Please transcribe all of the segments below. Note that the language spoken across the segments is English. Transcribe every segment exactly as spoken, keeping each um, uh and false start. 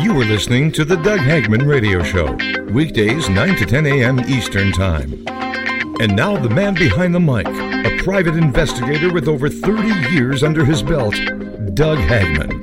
You are listening to the Doug Hagman Radio Show, weekdays nine to ten a.m. Eastern Time. And now the man behind the mic, a private investigator with over thirty years under his belt, Doug Hagman.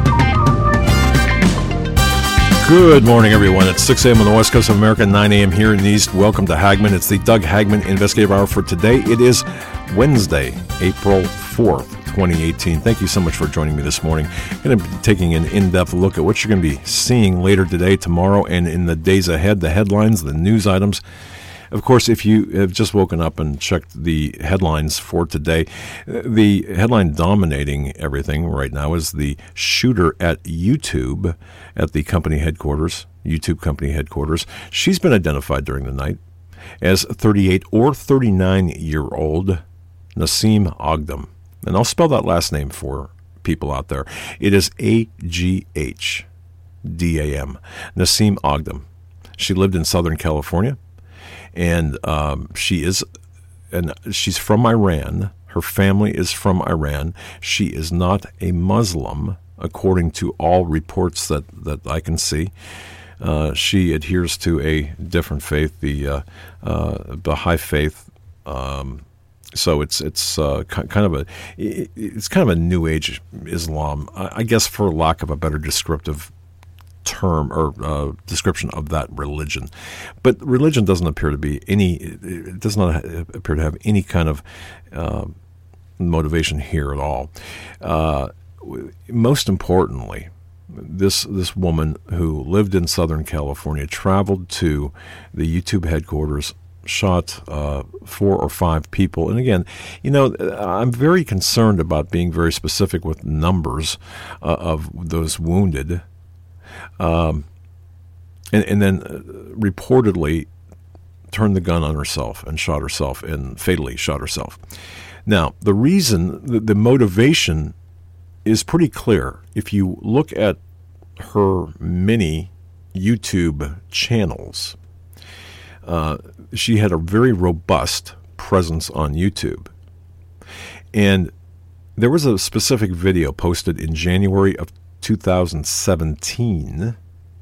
Good morning, everyone. It's six a.m. on the West Coast of America, nine a.m. here in the East. Welcome to Hagman. It's the Doug Hagman Investigative Hour for today. It is Wednesday, April fourth, twenty eighteen. Thank you so much for joining me this morning. I'm going to be taking an in-depth look at what you're going to be seeing later today, tomorrow, and in the days ahead, the headlines, the news items. Of course, if you have just woken up and checked the headlines for today, the headline dominating everything right now is the shooter at YouTube at the company headquarters, YouTube company headquarters. She's been identified during the night as thirty-eight or thirty-nine-year-old Nasim Aghdam. And I'll spell that last name for people out there. It is A G H D A M, Nasim Aghdam. She lived in Southern California. And um, she is, and she's from Iran. Her family is from Iran. She is not a Muslim, according to all reports that, that I can see. Uh, she adheres to a different faith, the uh, uh, Baha'i faith. Um, so it's it's uh, kind of a it's kind of a New Age Islam, I guess, for lack of a better descriptive term or uh, description of that religion. But religion doesn't appear to be any, it does not appear to have any kind of uh, motivation here at all. Uh, most importantly, this this woman who lived in Southern California traveled to the YouTube headquarters, shot uh, four or five people. And again, you know, I'm very concerned about being very specific with numbers uh, of those wounded. Um, and, and then uh, reportedly turned the gun on herself and shot herself and fatally shot herself. Now, the reason, the, the motivation is pretty clear. If you look at her many YouTube channels, uh, she had a very robust presence on YouTube. And there was a specific video posted in January of two thousand seventeen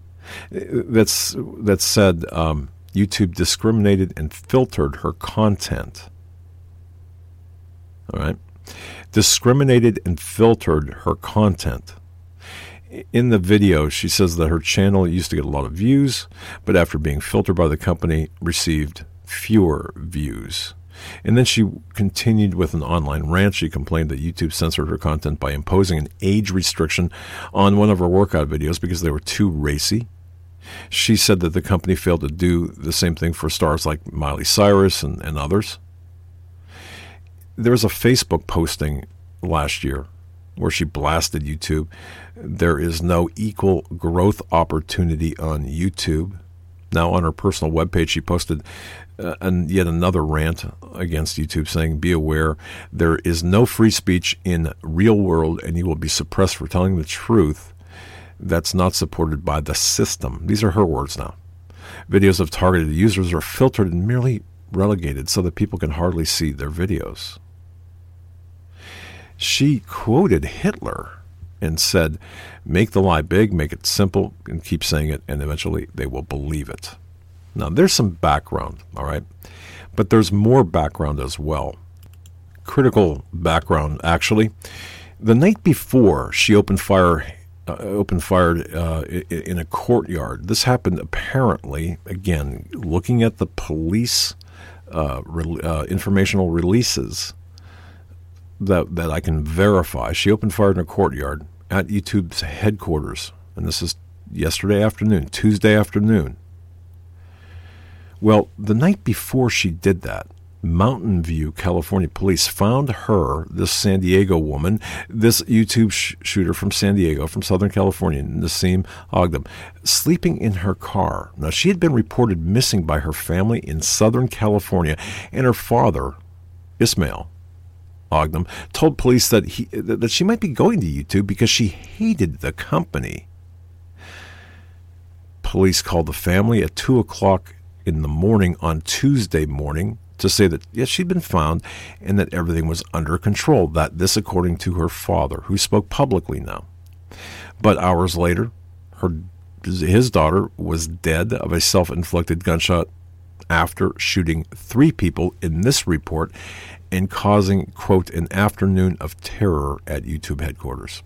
that's that said um, YouTube discriminated and filtered her content. All right, discriminated and filtered her content. In the video, she says that her channel used to get a lot of views, but after being filtered by the company, received fewer views. And then she continued with an online rant. She complained that YouTube censored her content by imposing an age restriction on one of her workout videos because they were too racy. She said that the company failed to do the same thing for stars like Miley Cyrus and, and others. There was a Facebook posting last year where she blasted YouTube. There is no equal growth opportunity on YouTube. Now, on her personal webpage, she posted uh, and yet another rant against YouTube, saying, "Be aware, there is no free speech in real world, and you will be suppressed for telling the truth that's not supported by the system." These are her words now. Videos of targeted users are filtered and merely relegated so that people can hardly see their videos. She quoted Hitler and said, "Make the lie big, make it simple, and keep saying it, and eventually they will believe it." Now, there's some background, all right? But there's more background as well. Critical background, actually. The night before, she opened fire, uh, opened fire uh, in a courtyard. This happened apparently, again, looking at the police uh, re- uh, informational releases that that I can verify. She opened fire in a courtyard at YouTube's headquarters, and this is yesterday afternoon, Tuesday afternoon. Well, the night before she did that, Mountain View, California police found her, this San Diego woman, this YouTube sh- shooter from San Diego, from Southern California, Nasim Aghdam, sleeping in her car. Now, she had been reported missing by her family in Southern California, and her father, Ismail Aghdam, told police that he that she might be going to YouTube because she hated the company. Police called the family at two o'clock in the morning on Tuesday morning to say that, yes, she'd been found and that everything was under control. That this according to her father, who spoke publicly now. But hours later, her his daughter was dead of a self-inflicted gunshot after shooting three people in this report and causing, quote, an afternoon of terror at YouTube headquarters.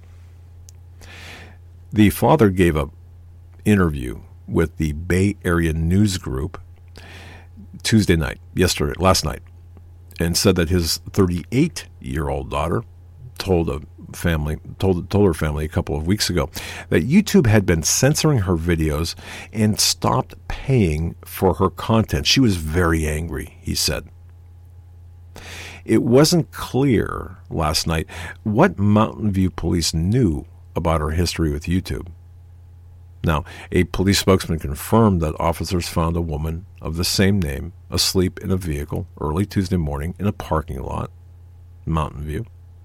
The father gave an interview with the Bay Area News Group Tuesday night, yesterday, last night, and said that his thirty-eight-year-old daughter told a family told told her family a couple of weeks ago that YouTube had been censoring her videos and stopped paying for her content. She was very angry, he said. It wasn't clear last night what Mountain View police knew about her history with YouTube. Now, a police spokesman confirmed that officers found a woman of the same name asleep in a vehicle early Tuesday morning in a parking lot, Mountain View.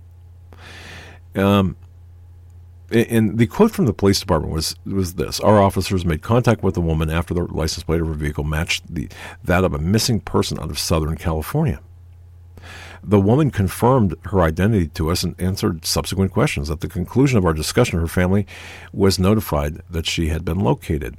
Um, and the quote from the police department was was this: "Our officers made contact with the woman after the license plate of her vehicle matched the that of a missing person out of Southern California. The woman confirmed her identity to us and answered subsequent questions. At the conclusion of our discussion, her family was notified that she had been located."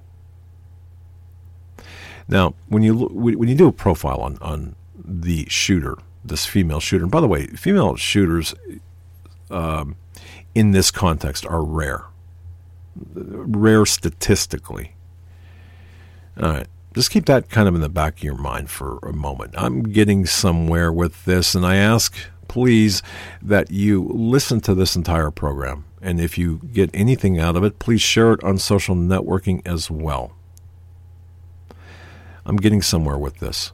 Now, when you when you do a profile on, on the shooter, this female shooter, and by the way, female shooters um, in this context are rare, rare statistically. All right. Just keep that kind of in the back of your mind for a moment. I'm getting somewhere with this, and I ask, please, that you listen to this entire program. And if you get anything out of it, please share it on social networking as well. I'm getting somewhere with this.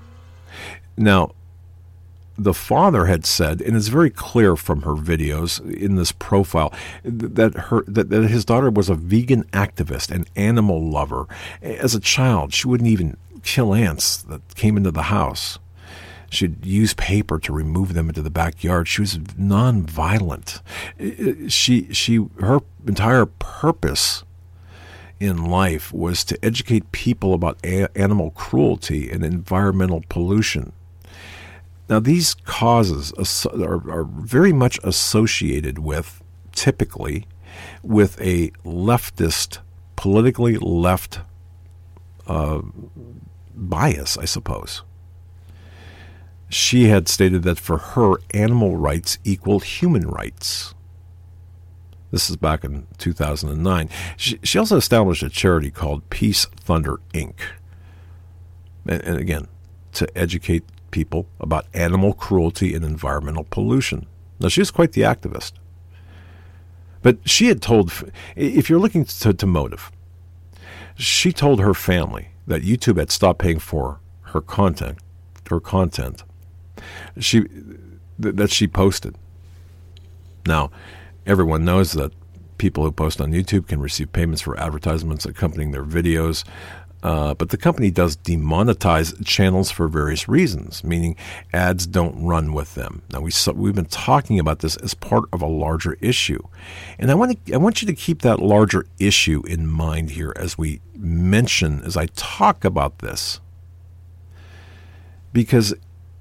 Now, the father had said, and it's very clear from her videos in this profile, that her that, that his daughter was a vegan activist, an animal lover. As a child, she wouldn't even kill ants that came into the house. She'd use paper to remove them into the backyard. She was nonviolent. She she her entire purpose in life was to educate people about a- animal cruelty and environmental pollution. Now, these causes are, are very much associated with, typically, with a leftist, politically left uh, bias, I suppose. She had stated that for her, animal rights equaled human rights. This is back in two thousand nine. She, she also established a charity called Peace Thunder, Incorporated. And, and again, to educate people about animal cruelty and environmental pollution. Now, she was quite the activist. But she had told, if you're looking to, to motive, she told her family that YouTube had stopped paying for her content, her content, she that she posted. Now, everyone knows that people who post on YouTube can receive payments for advertisements accompanying their videos. Uh, but the company does demonetize channels for various reasons, meaning ads don't run with them. Now, we, we've been talking about this as part of a larger issue. And I want to, I want you to keep that larger issue in mind here as we mention, as I talk about this. Because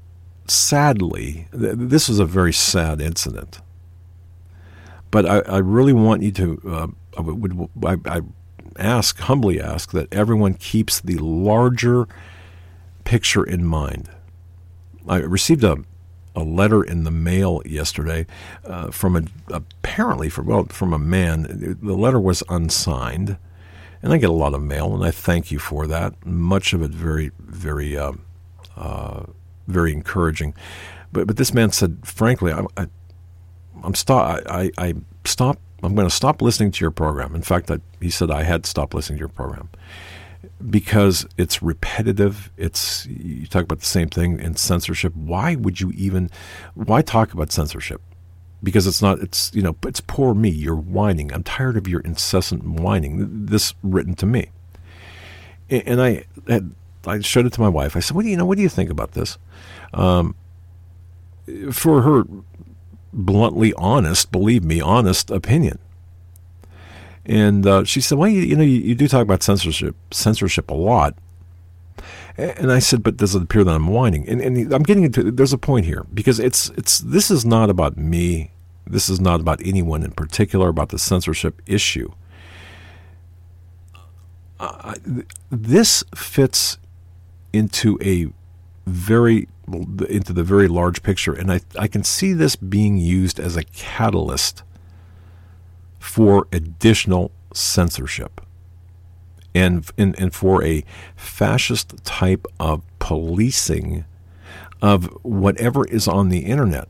sadly, th- this was a very sad incident. But I, I really want you to, uh, I would, I, I ask, humbly ask, that everyone keeps the larger picture in mind. I received a, a letter in the mail yesterday uh, from a, apparently from, well, from a man. The letter was unsigned, and I get a lot of mail, and I thank you for that. Much of it very, very, uh, uh, very encouraging. But but this man said, frankly, I, I, I'm stop. I, I stop. I'm going to stop listening to your program. In fact, I, he said I had stopped listening to your program because it's repetitive. It's you talk about the same thing in censorship. Why would you even? Why talk about censorship? Because it's not. It's you know. It's poor me. You're whining. I'm tired of your incessant whining. This written to me, and I had, I showed it to my wife. I said, "What do you know? What do you think about this?" Um, for her bluntly honest, believe me, honest opinion. And uh, she said, well, you, you know, you, you do talk about censorship censorship a lot. And I said, but does it appear that I'm whining? And, and I'm getting into, there's a point here, because it's it's this is not about me. This is not about anyone in particular, about the censorship issue. uh, this fits into a very into the very large picture, and I I can see this being used as a catalyst for additional censorship, and and, and for a fascist type of policing of whatever is on the internet.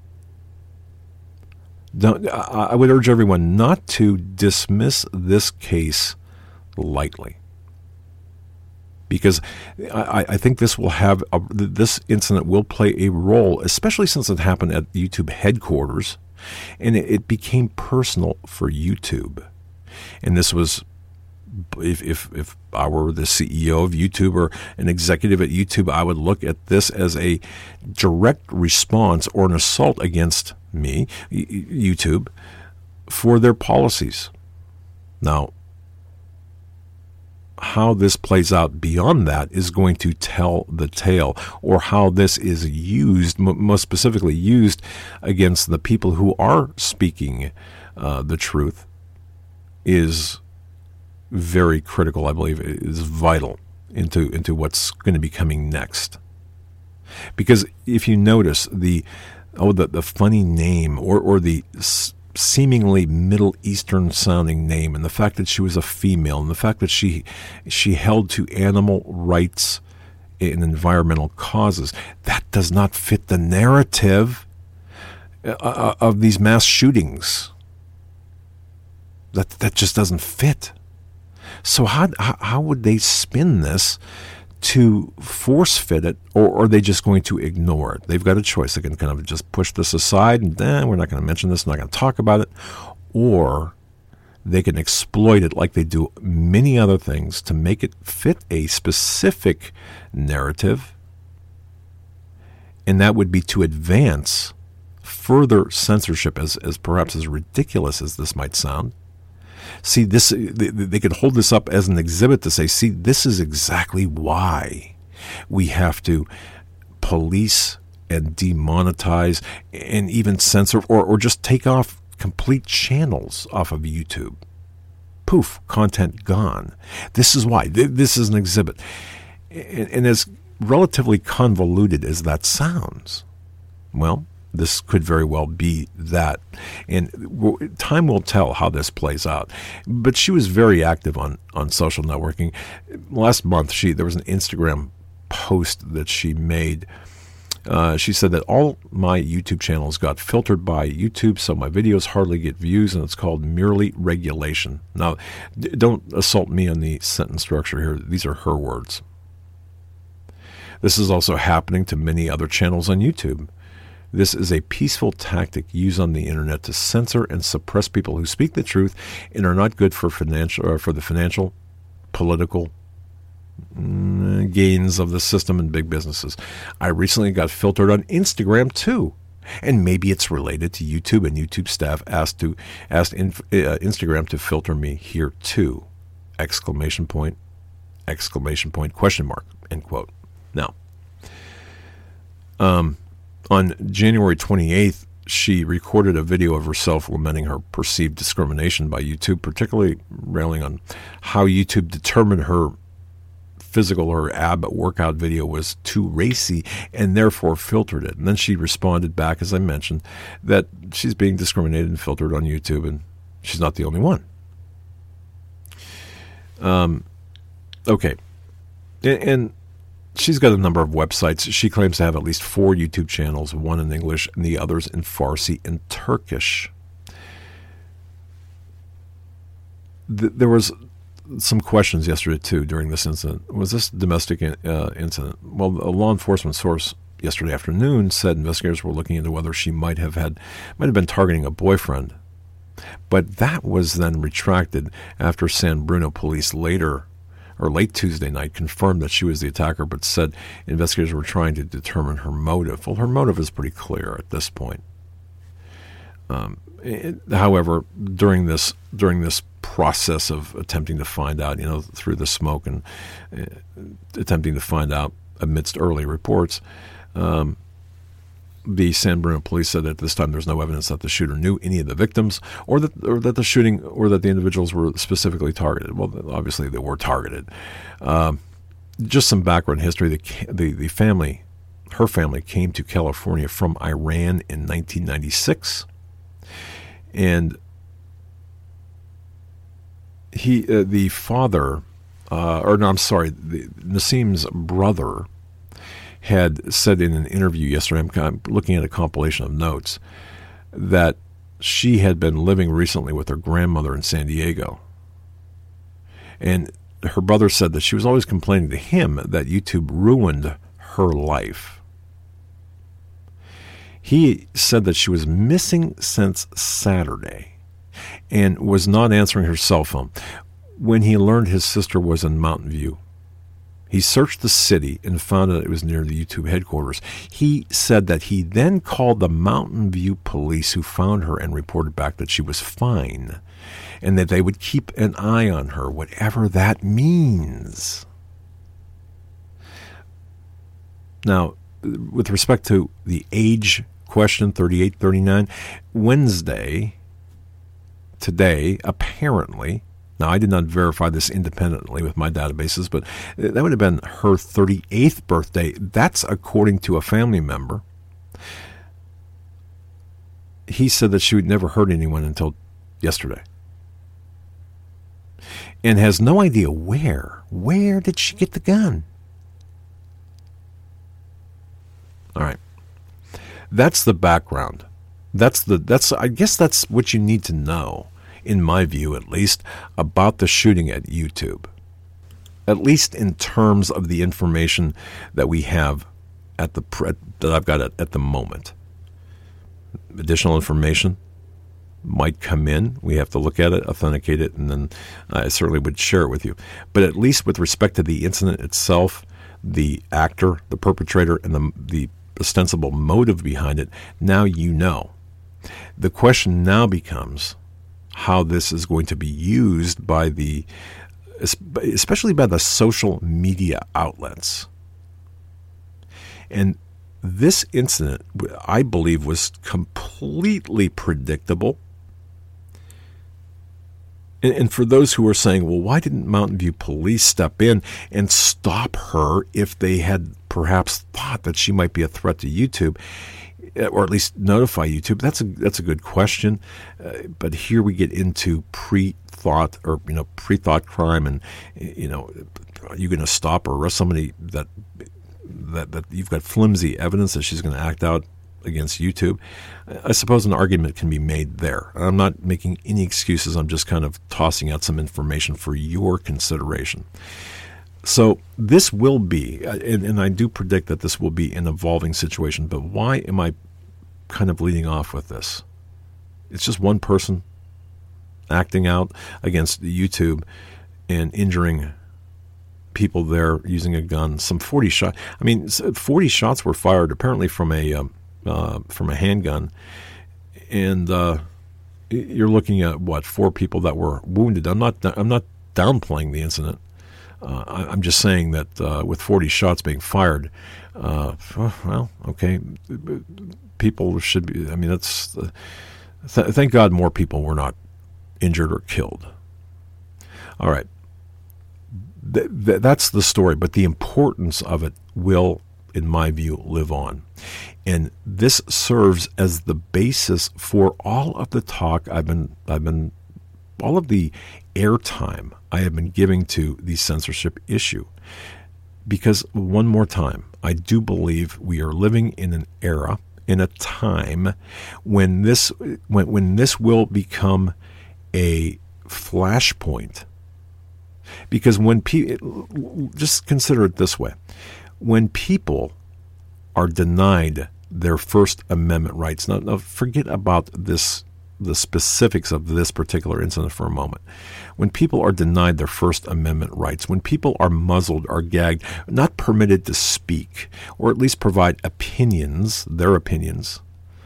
Don't, I would urge everyone not to dismiss this case lightly, because I, I think this will have a, this incident will play a role, especially since it happened at YouTube headquarters, and it, it became personal for YouTube. And this was, if if if I were the C E O of YouTube or an executive at YouTube, I would look at this as a direct response or an assault against me, YouTube, for their policies. Now, how this plays out beyond that is going to tell the tale, or how this is used, most specifically used against the people who are speaking uh, the truth, is very critical, I believe. It is vital into, into what's going to be coming next. Because if you notice the oh the, the funny name or, or the s- seemingly Middle Eastern sounding name, and the fact that she was a female, and the fact that she she held to animal rights and environmental causes, that does not fit the narrative uh, of these mass shootings. That that just doesn't fit. So how how would they spin this to force fit it, or, or are they just going to ignore it? They've got a choice. They can kind of just push this aside and eh, we're not going to mention this, we're not going to talk about it, or they can exploit it like they do many other things to make it fit a specific narrative, and that would be to advance further censorship, as, as perhaps as ridiculous as this might sound. See, this they, they could hold this up as an exhibit to say, see, this is exactly why we have to police and demonetize and even censor or, or just take off complete channels off of YouTube. Poof, content gone. This is why. This is an exhibit. And, and as relatively convoluted as that sounds, well, this could very well be that. And time will tell how this plays out. But she was very active on, on social networking. Last month, she there was an Instagram post that she made. Uh, she said that all my YouTube channels got filtered by YouTube, so my videos hardly get views, and it's called merely regulation. Now, d- don't assault me on the sentence structure here. These are her words. This is also happening to many other channels on YouTube. This is a peaceful tactic used on the internet to censor and suppress people who speak the truth and are not good for financial or for the financial, political mm, gains of the system and big businesses. I recently got filtered on Instagram too, and maybe it's related to YouTube. And YouTube staff asked to asked in, uh, Instagram to filter me here too! Exclamation point! Exclamation point! Question mark! End quote. Now, um. on January twenty-eighth, she recorded a video of herself lamenting her perceived discrimination by YouTube, particularly railing on how YouTube determined her physical or ab workout video was too racy and therefore filtered it. And then she responded back, as I mentioned, that she's being discriminated and filtered on YouTube, and she's not the only one. Um, okay. And... and she's got a number of websites. She claims to have at least four YouTube channels, one in English and the others in Farsi and Turkish. Th- there was some questions yesterday, too, during this incident. Was this a domestic in- uh, incident? Well, a law enforcement source yesterday afternoon said investigators were looking into whether she might have had, might have been targeting a boyfriend. But that was then retracted after San Bruno police later or late Tuesday night, confirmed that she was the attacker, but said investigators were trying to determine her motive. Well, her motive is pretty clear at this point. Um, it, however, during this during this process of attempting to find out, you know, through the smoke and uh, attempting to find out amidst early reports, um, the San Bruno police said at this time there's no evidence that the shooter knew any of the victims or that or that the shooting or that the individuals were specifically targeted. Well, obviously they were targeted. Um, just some background history. The, the, the family, her family came to California from Iran in nineteen ninety-six. And he, uh, the father, uh, or no, I'm sorry, the, Nassim's brother had said in an interview yesterday, I'm, I'm looking at a compilation of notes, that she had been living recently with her grandmother in San Diego. And her brother said that she was always complaining to him that YouTube ruined her life. He said that she was missing since Saturday and was not answering her cell phone when he learned his sister was in Mountain View. He searched the city and found that it was near the YouTube headquarters. He said that he then called the Mountain View police, who found her and reported back that she was fine and that they would keep an eye on her, whatever that means. Now, with respect to the age question, thirty-eight, thirty-nine, Wednesday, today, apparently, now, I did not verify this independently with my databases, but that would have been her thirty-eighth birthday. That's according to a family member. He said that she would never hurt anyone until yesterday. And has no idea where. Where did she get the gun? All right. That's the background. That's the that's I guess that's what you need to know, in my view at least, about the shooting at YouTube. At least in terms of the information that we have at the that I've got at, at the moment. Additional information might come in. We have to look at it, authenticate it, and then I certainly would share it with you. But at least with respect to the incident itself, the actor, the perpetrator, and the the ostensible motive behind it, now you know. The question now becomes how this is going to be used by the, especially by the social media outlets. And this incident, I believe, was completely predictable. And, and for those who are saying, well, why didn't Mountain View police step in and stop her if they had perhaps thought that she might be a threat to YouTube, or at least notify YouTube? That's a that's a good question. Uh, but here we get into pre-thought or you know pre-thought crime, and you know, are you going to stop or arrest somebody that that that you've got flimsy evidence that she's going to act out against YouTube? I suppose an argument can be made there. I'm not making any excuses. I'm just kind of tossing out some information for your consideration. So this will be, and, and I do predict that this will be an evolving situation, but why am I kind of leading off with this? It's just one person acting out against YouTube and injuring people there using a gun. Some forty shots. I mean, forty shots were fired apparently from a um, uh, from a handgun, and uh, you're looking at what, four people that were wounded. I'm not. I'm not downplaying the incident. Uh, I, I'm just saying that uh, with forty shots being fired, uh, well, okay, people should be. I mean, that's. Uh, th- thank God more people were not injured or killed. All right. Th- th- that's the story, but the importance of it will, in my view, live on. And this serves as the basis for all of the talk I've been, I've been, all of the airtime I have been giving to the censorship issue. Because one more time, I do believe we are living in an era, in a time when this, when, when this will become a flashpoint. Because when people, just consider it this way, when people are denied their First Amendment rights, now, now forget about this, the specifics of this particular incident for a moment. When people are denied their First Amendment rights, when people are muzzled or gagged, not permitted to speak, or at least provide opinions, their opinions,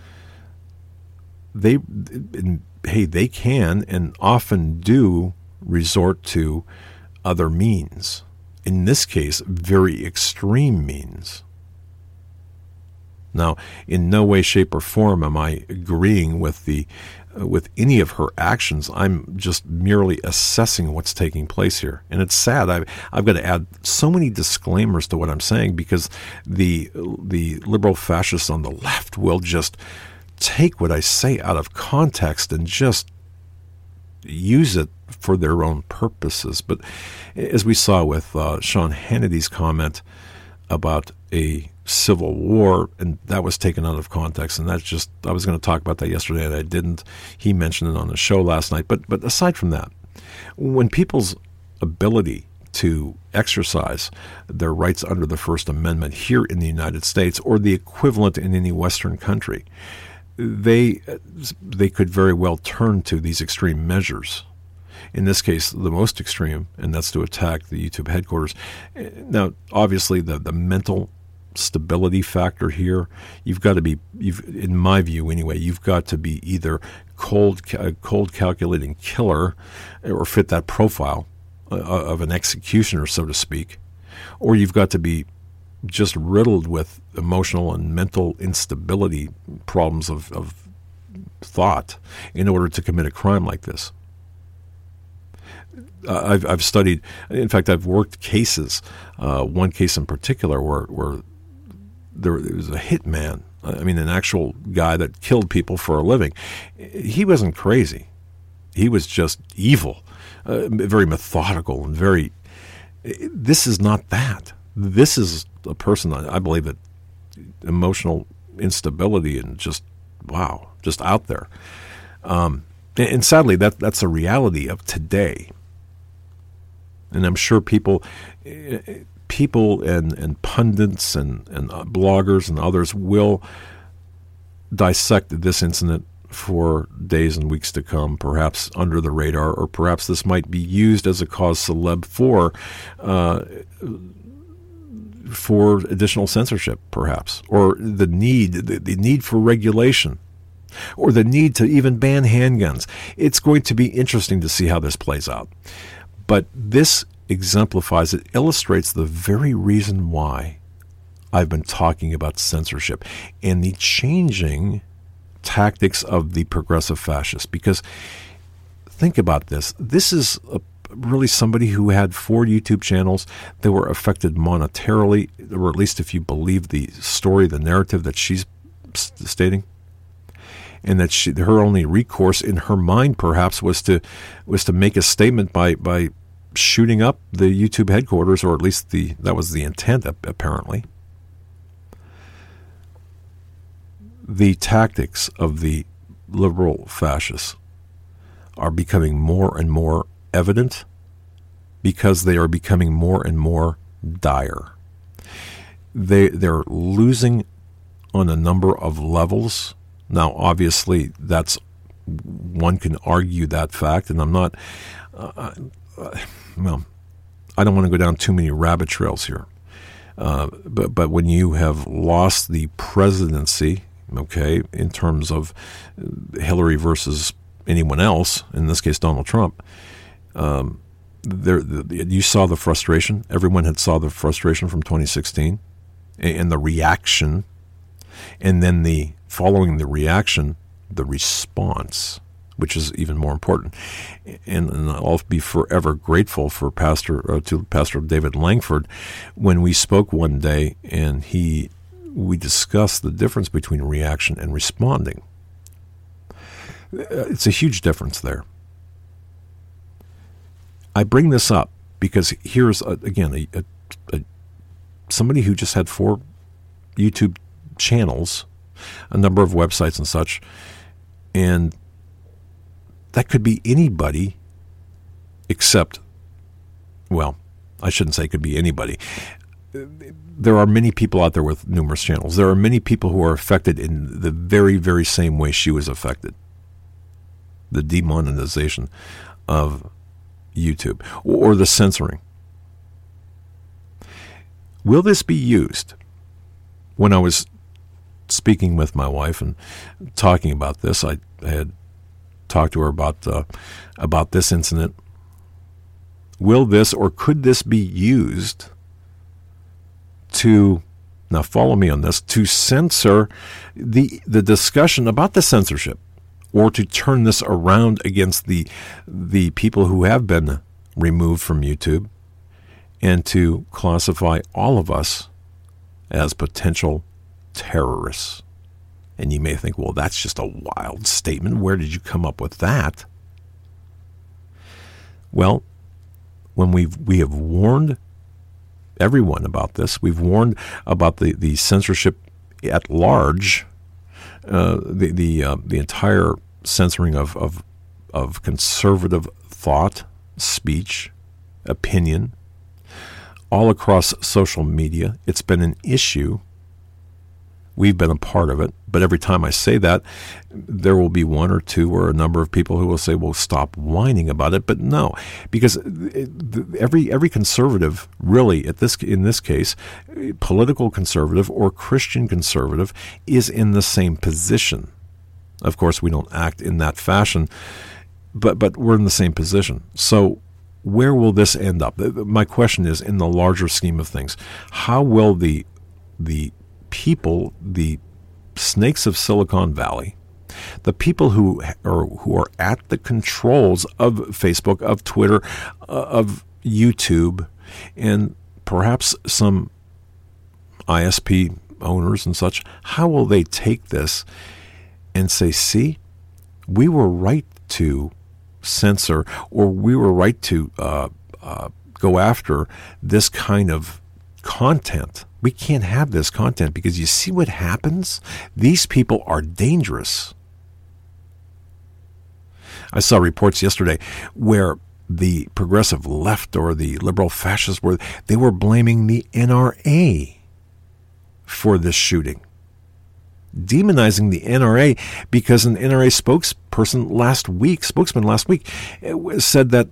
they, hey, they can and often do resort to other means. In this case, very extreme means. Now, in no way, shape, or form am I agreeing with the uh, with any of her actions. I'm just merely assessing what's taking place here, and it's sad. I've I've got to add so many disclaimers to what I'm saying because the the liberal fascists on the left will just take what I say out of context and just use it for their own purposes. But as we saw with uh, Sean Hannity's comment about a civil war, and that was taken out of context, and that's just, I was going to talk about that yesterday and I didn't. He mentioned it on the show last night. But but aside from that, when people's ability to exercise their rights under the First Amendment here in the United States, or the equivalent in any Western country, they they could very well turn to these extreme measures. In this case, the most extreme, and that's to attack the YouTube headquarters. Now, obviously, the, the mental stability factor here, you've got to be, you've, in my view anyway, you've got to be either cold, a cold calculating killer or fit that profile of an executioner, so to speak, or you've got to be just riddled with emotional and mental instability problems of, of thought in order to commit a crime like this. Uh, I've, I've studied, in fact, I've worked cases, uh, one case in particular where, where there, there was a hitman, I mean, an actual guy that killed people for a living. He wasn't crazy. He was just evil, uh, very methodical and very, this is not that. This is a person, I believe, that emotional instability and just, wow, just out there. Um, and, and sadly, that that's a reality of today. And I'm sure people, people and, and pundits and, and bloggers and others will dissect this incident for days and weeks to come, perhaps under the radar, or perhaps this might be used as a cause celeb for uh, for additional censorship, perhaps, or the need the, the need for regulation, or the need to even ban handguns. It's going to be interesting to see how this plays out. But this exemplifies, it illustrates the very reason why I've been talking about censorship and the changing tactics of the progressive fascists. Because think about this. This is a, really somebody who had four YouTube channels that were affected monetarily, or at least if you believe the story, the narrative that she's stating. And that she, her only recourse in her mind, perhaps, was to was to make a statement by by shooting up the YouTube headquarters, or at least the that was the intent, apparently. The tactics of the liberal fascists are becoming more and more evident because they are becoming more and more dire. They they're losing on a number of levels. Now, obviously, that's one can argue that fact, and I'm not. Uh, uh, well, I don't want to go down too many rabbit trails here. Uh, but but when you have lost the presidency, okay, in terms of Hillary versus anyone else, in this case Donald Trump, um, there the, you saw the frustration. Everyone had saw the frustration from twenty sixteen, and the reaction, and then the following the reaction, the response, which is even more important. And, and I'll be forever grateful for Pastor uh, to Pastor David Langford when we spoke one day, and he we discussed the difference between reaction and responding. It's a huge difference there. I bring this up because here's, a, again, a, a, a somebody who just had four YouTube channels, a number of websites and such, and that could be anybody except, well, I shouldn't say it could be anybody. There are many people out there with numerous channels. There are many people who are affected in the very, very same way she was affected. The demonetization of YouTube, or the censoring. Will this be used? When I was speaking with my wife and talking about this, I had talked to her about uh, about this incident. Will this, or could this be used to now follow me on this, to censor the the discussion about the censorship, or to turn this around against the the people who have been removed from YouTube, and to classify all of us as potential terrorists. And you may think, well, that's just a wild statement. Where did you come up with that? Well, when we've, we have warned everyone about this, we've warned about the, the censorship at large, uh, the the uh, the entire censoring of, of of conservative thought, speech, opinion, all across social media. It's been an issue. We've been a part of it. But every time I say that, there will be one or two or a number of people who will say, well, stop whining about it. But no, because every every conservative, really, at this in this case, political conservative or Christian conservative, is in the same position. Of course, we don't act in that fashion, but but we're in the same position. So where will this end up? My question is, in the larger scheme of things, how will the the people, the snakes of Silicon Valley, the people who are who are at the controls of Facebook, of Twitter, uh, of YouTube, and perhaps some I S P owners and such, how will they take this and say, see, we were right to censor, or we were right to uh, uh, go after this kind of content? We can't have this content because you see what happens? These people are dangerous. I saw reports yesterday where the progressive left or the liberal fascists were, they were blaming the N R A for this shooting, demonizing the N R A because an N R A spokesperson last week, spokesman last week, said that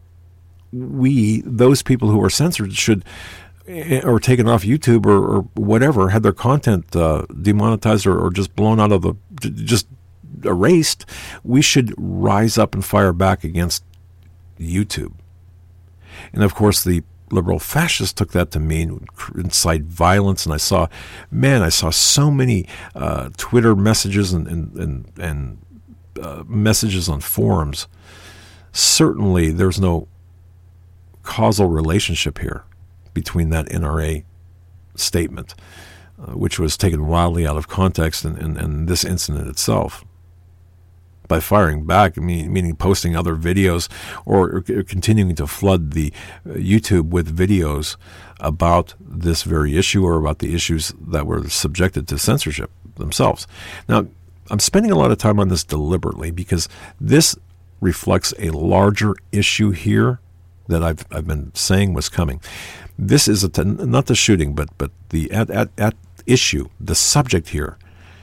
we, those people who are censored, should or taken off YouTube or, or whatever, had their content uh, demonetized or, or just blown out of the, just erased, we should rise up and fire back against YouTube. And of course, the liberal fascists took that to mean incite violence. And I saw, man, I saw so many uh, Twitter messages and and and, and uh, messages on forums. Certainly, there's no causal relationship here between that N R A statement, uh, which was taken wildly out of context, and, and, and this incident itself. By firing back, meaning, meaning posting other videos or, or continuing to flood the uh, YouTube with videos about this very issue or about the issues that were subjected to censorship themselves. Now, I'm spending a lot of time on this deliberately because this reflects a larger issue here that I've I've been saying was coming. This is a, not the shooting, but but the at, at at issue, the subject here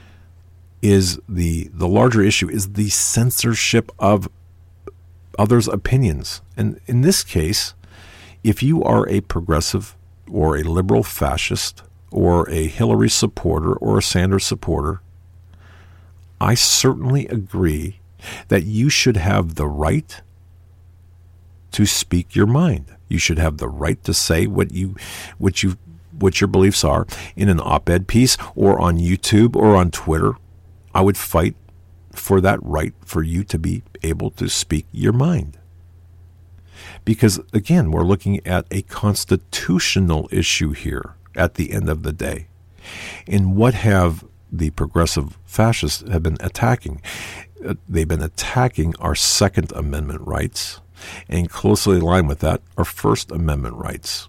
is the the larger issue is the censorship of others' opinions. And in this case, if you are a progressive or a liberal fascist or a Hillary supporter or a Sanders supporter, I certainly agree that you should have the right to speak your mind. You should have the right to say what you, what you, what your beliefs are in an op-ed piece or on YouTube or on Twitter. I would fight for that right for you to be able to speak your mind. Because again, we're looking at a constitutional issue here at the end of the day. And what have the progressive fascists have been attacking? Uh, they've been attacking our Second Amendment rights. And closely aligned with that are First Amendment rights.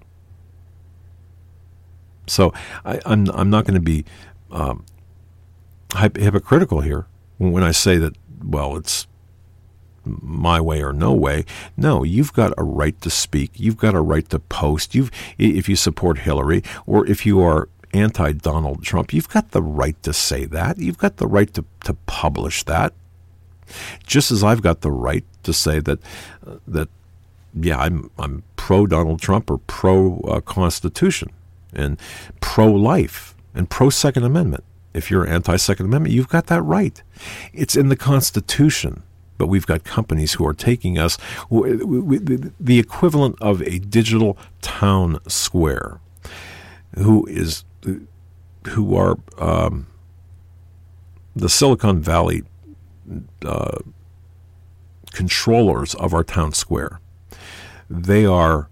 So I, I'm I'm not going to be um, hypocritical here when I say that, well, it's my way or no way. No, you've got a right to speak. You've got a right to post. You've if you support Hillary or if you are anti-Donald Trump, you've got the right to say that. You've got the right to, to publish that. Just as I've got the right to say that, uh, that yeah, I'm I'm pro Donald Trump or pro uh, Constitution and pro life and pro Second Amendment. If you're anti Second Amendment, you've got that right. It's in the Constitution, but we've got companies who are taking us the equivalent of a digital town square, who is who are um, the Silicon Valley uh, controllers of our town square. They are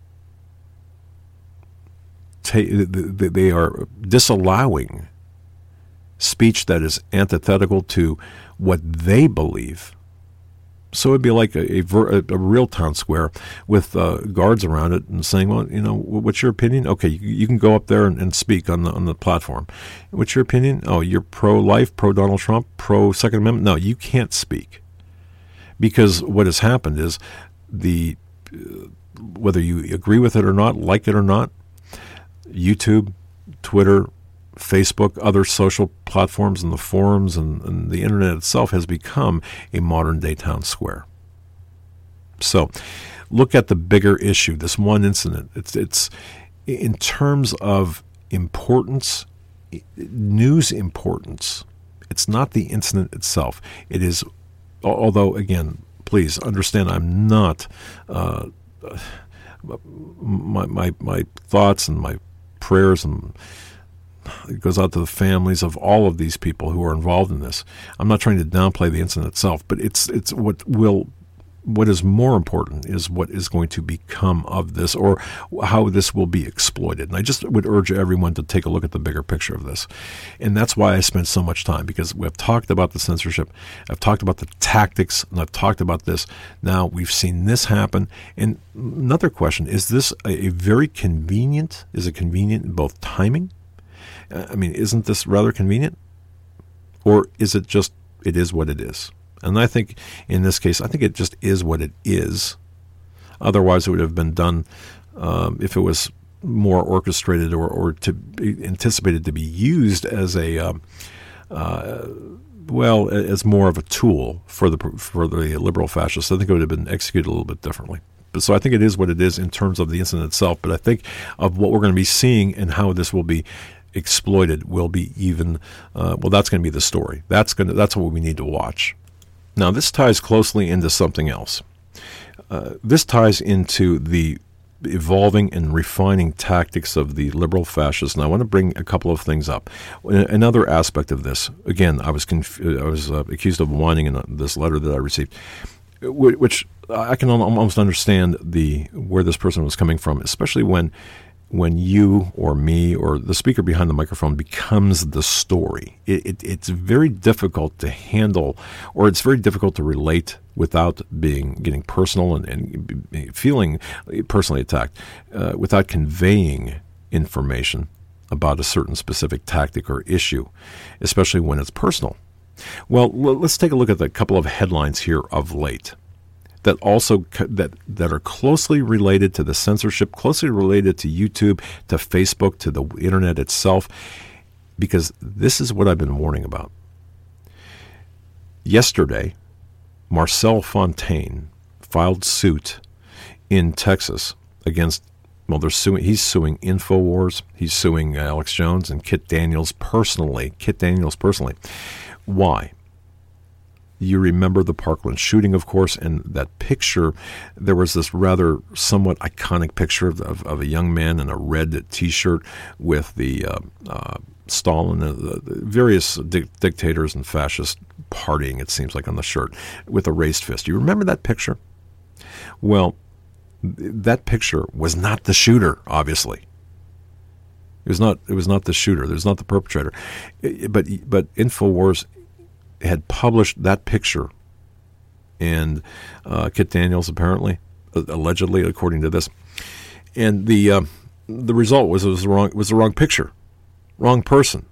ta- they are disallowing speech that is antithetical to what they believe. So it'd be like a, a, a real town square with uh, guards around it and saying, well, you know, what's your opinion? Okay, you, you can go up there and, and speak on the on the platform. What's your opinion? Oh, you're pro-life, pro-Donald Trump, pro-Second Amendment? No, you can't speak. Because what has happened is the, uh, whether you agree with it or not, like it or not, YouTube, Twitter, Facebook, other social platforms and the forums and, and the internet itself has become a modern-day town square. So look at the bigger issue, this one incident. It's, it's in terms of importance, news importance, it's not the incident itself. It is, although, again, please understand I'm not, uh, my, my, my thoughts and my prayers and it goes out to the families of all of these people who are involved in this. I'm not trying to downplay the incident itself, but it's it's what will what is more important is what is going to become of this, or how this will be exploited. And I just would urge everyone to take a look at the bigger picture of this. And that's why I spent so much time, because we've talked about the censorship, I've talked about the tactics, and I've talked about this. Now we've seen this happen. And another question, is this a, a very convenient, is it convenient in both timing? I mean, isn't this rather convenient? Or is it just, it is what it is? And I think in this case, I think it just is what it is. Otherwise, it would have been done um, if it was more orchestrated or, or to be anticipated to be used as a, um, uh, well, as more of a tool for the for the liberal fascists. I think it would have been executed a little bit differently. So I think it is what it is in terms of the incident itself. But I think of what we're going to be seeing and how this will be exploited will be even, uh, well, that's going to be the story. That's going to, that's what we need to watch. Now, this ties closely into something else. Uh, this ties into the evolving and refining tactics of the liberal fascists. And I want to bring a couple of things up. Another aspect of this, again, I was conf- I was uh, accused of whining in this letter that I received, which I can almost understand the where this person was coming from, especially when when you or me or the speaker behind the microphone becomes the story. It, it, it's very difficult to handle, or it's very difficult to relate without being getting personal and, and feeling personally attacked, uh, without conveying information about a certain specific tactic or issue, especially when it's personal. Well, let's take a look at a couple of headlines here of late that also that that are closely related to the censorship, closely related to YouTube, to Facebook, to the internet itself, because this is what I've been warning about. Yesterday, Marcel Fontaine filed suit in Texas against, well, they're suing, he's suing InfoWars, he's suing Alex Jones and Kit Daniels personally, Kit Daniels personally. Why? You remember the Parkland shooting, of course, and that picture, there was this rather somewhat iconic picture of, of, of a young man in a red T-shirt with the uh, uh, Stalin, uh, the various di- dictators and fascists partying, it seems like, on the shirt with a raised fist. You remember that picture? Well, that picture was not the shooter, obviously. It was not. It was not the shooter. It was not the perpetrator. But but InfoWars had published that picture, and uh, Kit Daniels apparently, allegedly, according to this, and the uh, the result was it was the wrong it was the wrong picture, wrong person.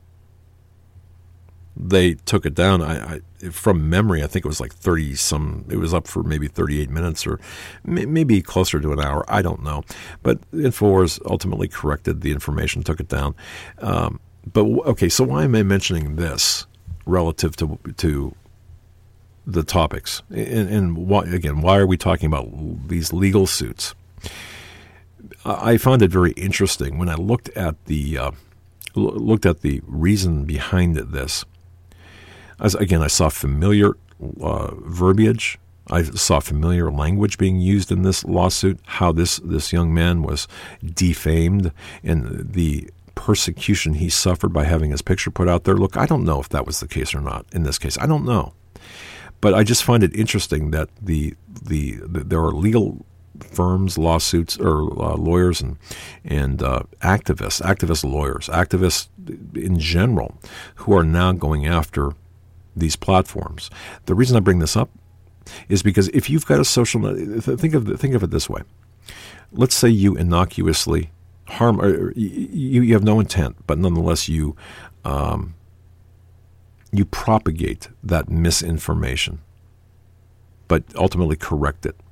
They took it down. I, I from memory, I think it was like thirty some. It was up for maybe thirty-eight minutes, or may, maybe closer to an hour. I don't know, but InfoWars ultimately corrected the information, took it down. Um, but okay, so why am I mentioning this relative to to the topics, and, and why, again, why are we talking about these legal suits? I found it very interesting when I looked at the uh, looked at the reason behind this. As again, I saw familiar uh, verbiage. I saw familiar language being used in this lawsuit. How this this young man was defamed, and the persecution he suffered by having his picture put out there. Look, I don't know if that was the case or not in this case. I don't know. But I just find it interesting that the the, the there are legal firms, lawsuits, or uh, lawyers and and uh, activists, activist lawyers, activists in general, who are now going after these platforms. The reason I bring this up is because if you've got a social, think of think of it this way. Let's say you innocuously harm, or you you have no intent, but nonetheless you um, you propagate that misinformation, but ultimately correct it.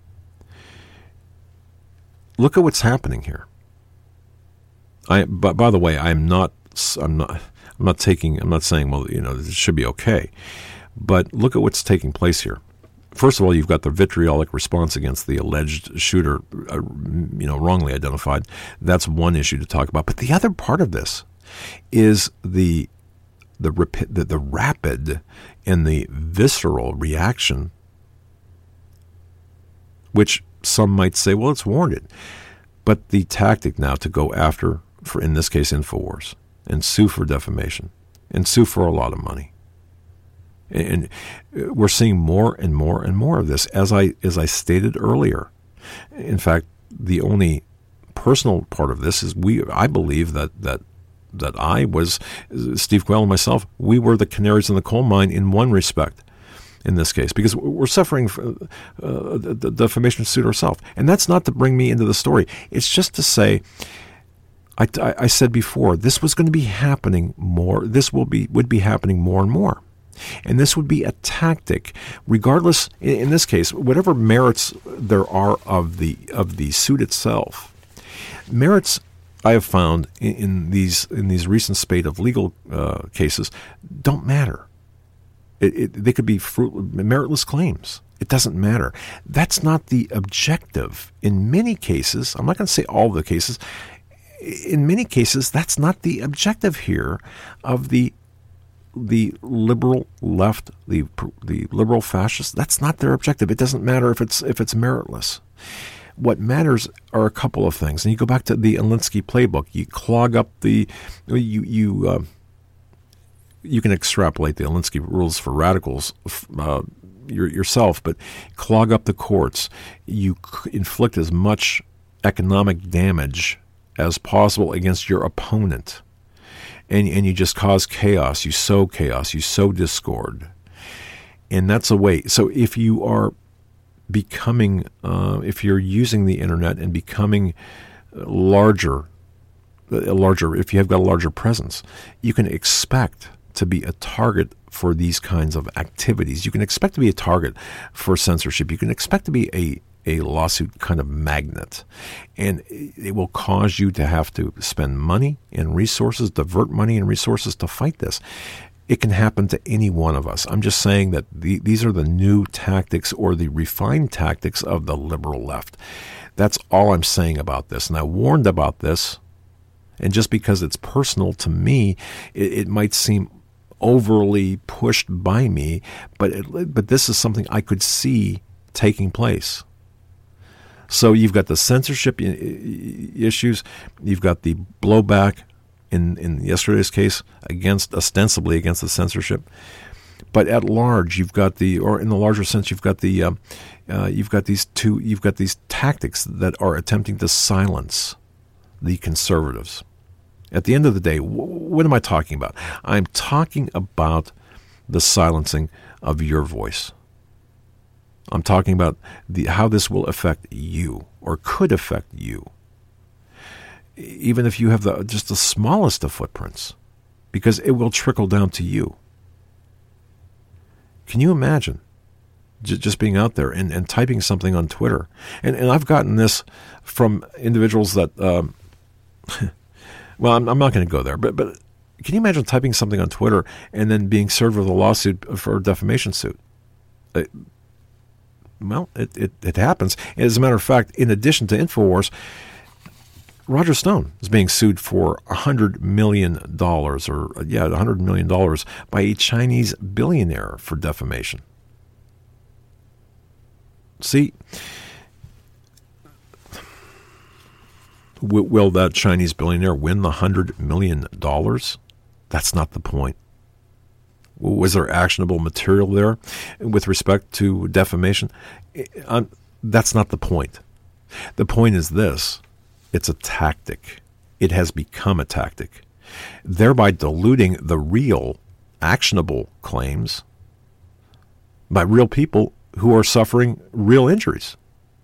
Look at what's happening here. I, but by the way, I'm not, I'm not, I'm not taking, I'm not saying, well, you know, this should be okay. But look at what's taking place here. First of all, you've got the vitriolic response against the alleged shooter, uh, you know, wrongly identified. That's one issue to talk about. But the other part of this is the the the, the rapid and the visceral reaction, which some might say, well, it's warranted. But the tactic now to go after, for in this case, InfoWars, and sue for defamation, and sue for a lot of money. And we're seeing more and more and more of this, as I as I stated earlier. In fact, the only personal part of this is we. I believe that that that I was, Steve Quayle and myself, we were the canaries in the coal mine in one respect. In this case, because we're suffering uh, the defamation suit ourselves. And that's not to bring me into the story. It's just to say, I, I, I said before, this was going to be happening more. This will be would be happening more and more. And this would be a tactic, regardless, in, in this case, whatever merits there are of the of the suit itself. Merits, I have found, in, in these in these recent spate of legal uh, cases, don't matter. It, it, they could be fruit, meritless claims. It doesn't matter. That's not the objective. In many cases, I'm not going to say all the cases, in many cases, that's not the objective here of the the liberal left, the the liberal fascists. That's not their objective. It doesn't matter if it's if it's meritless. What matters are a couple of things. And you go back to the Alinsky playbook. You clog up the you you. Uh, You can extrapolate the Alinsky rules for radicals uh, yourself, but clog up the courts. You inflict as much economic damage as possible against your opponent, and and you just cause chaos. You sow chaos. You sow discord, and that's a way. So if you are becoming, uh, if you're using the internet and becoming larger, a larger, if you have got a larger presence, you can expect to be a target for these kinds of activities. You can expect to be a target for censorship. You can expect to be a, a lawsuit kind of magnet. And it will cause you to have to spend money and resources, divert money and resources to fight this. It can happen to any one of us. I'm just saying that the, these are the new tactics or the refined tactics of the liberal left. That's all I'm saying about this. And I warned about this. And just because it's personal to me, it, it might seem overly pushed by me, but it, but this is something I could see taking place. So you've got the censorship issues, you've got the blowback in in yesterday's case against ostensibly against the censorship, but at large you've got the, or in the larger sense, you've got the uh, uh, you've got these two you've got these tactics that are attempting to silence the conservatives. At the end of the day, what am I talking about? I'm talking about the silencing of your voice. I'm talking about the how this will affect you, or could affect you, even if you have the just the smallest of footprints, because it will trickle down to you. Can you imagine j- just being out there and, and typing something on Twitter? And, and I've gotten this from individuals that... Um, Well, I'm, I'm not going to go there, but but can you imagine typing something on Twitter and then being served with a lawsuit for a defamation suit? It, well, it, it, it happens. As a matter of fact, in addition to InfoWars, Roger Stone is being sued for one hundred million dollars, or yeah, one hundred million dollars by a Chinese billionaire for defamation. See, W- will that Chinese billionaire win the one hundred million dollars? That's not the point. Was there actionable material there with respect to defamation? Um, that's not the point. The point is this. It's a tactic. It has become a tactic, thereby diluting the real actionable claims by real people who are suffering real injuries.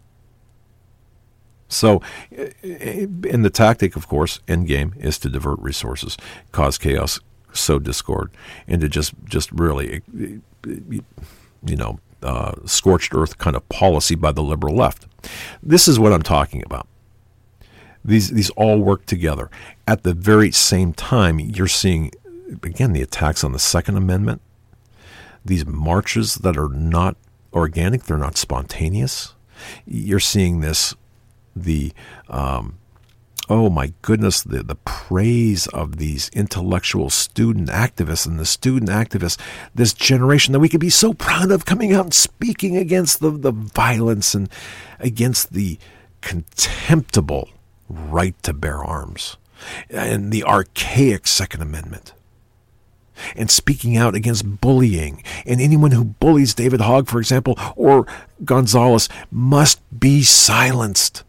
So, and the tactic, of course, end game, is to divert resources, cause chaos, sow discord, and to just, just really, you know, uh, scorched earth kind of policy by the liberal left. This is what I'm talking about. These these all work together. At the very same time, you're seeing, again, the attacks on the Second Amendment, these marches that are not organic, they're not spontaneous. You're seeing this, the, um, oh my goodness, the, the praise of these intellectual student activists and the student activists, this generation that we could be so proud of coming out and speaking against the, the violence and against the contemptible right to bear arms and the archaic Second Amendment, and speaking out against bullying. And anyone who bullies David Hogg, for example, or Gonzalez must be silenced.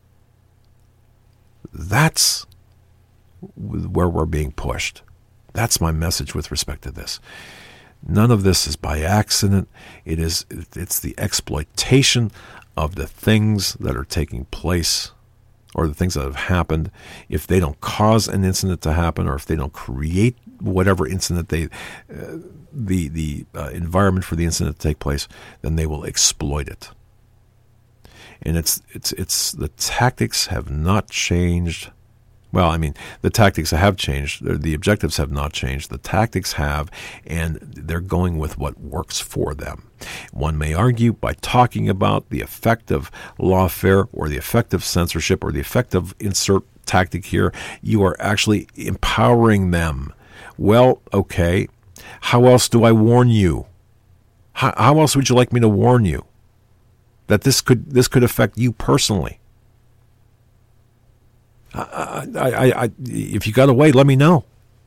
That's where we're being pushed. That's my message with respect to this. None of this is by accident. It is, it's the exploitation of the things that are taking place, or the things that have happened. If they don't cause an incident to happen, or if they don't create whatever incident they, uh, the the uh, environment for the incident to take place, then they will exploit it. And it's it's it's the tactics have not changed. Well, I mean, the tactics have changed. The objectives have not changed. The tactics have, and they're going with what works for them. One may argue by talking about the effect of lawfare or the effect of censorship or the effect of insert tactic here, you are actually empowering them. Well, okay, how else do I warn you? How, how else would you like me to warn you that this could this could affect you personally? I, I, I, if you got a way, let me know.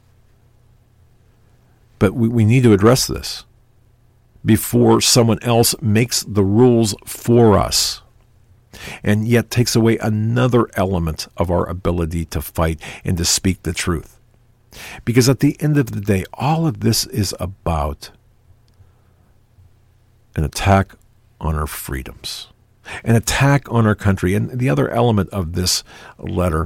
But we, we need to address this before someone else makes the rules for us, and yet takes away another element of our ability to fight and to speak the truth. Because at the end of the day, all of this is about an attack on our freedoms, an attack on our country. And the other element of this letter,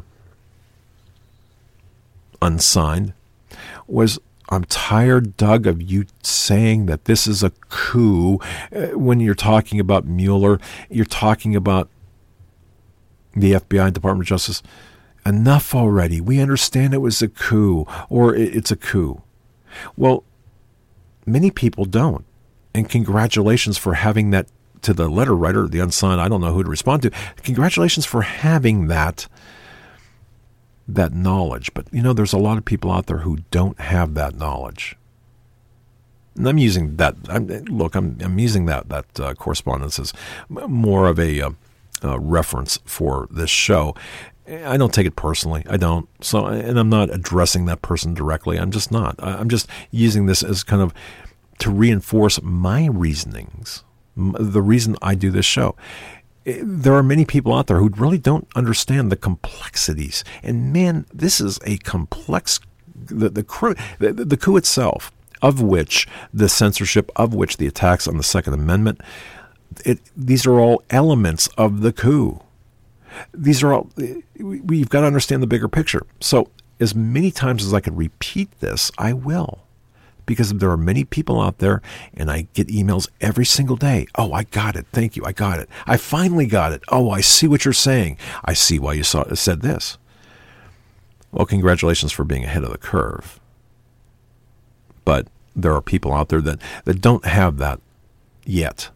unsigned, was, I'm tired, Doug, of you saying that this is a coup. When you're talking about Mueller, you're talking about the F B I and Department of Justice. Enough already. We understand it was a coup, or it's a coup. Well, many people don't. And congratulations for having that. To the letter writer, the unsigned, I don't know who to respond to. Congratulations for having that that knowledge. But, you know, there's a lot of people out there who don't have that knowledge. And I'm using that, I'm, look, I'm, I'm using that, that uh, correspondence as more of a uh, uh, reference for this show. I don't take it personally. I don't. So, and I'm not addressing that person directly. I'm just not. I'm just using this as kind of to reinforce my reasonings. The reason I do this show. There are many people out there who really don't understand the complexities. And man, this is a complex, the, the, the, the coup itself, of which the censorship, of which the attacks on the Second Amendment, it, these are all elements of the coup. These are all, we've got to understand the bigger picture. So as many times as I could repeat this, I will. Because there are many people out there, and I get emails every single day. Oh, I got it. Thank you. I got it. I finally got it. Oh, I see what you're saying. I see why you saw, said this. Well, congratulations for being ahead of the curve. But there are people out there that, that don't have that yet.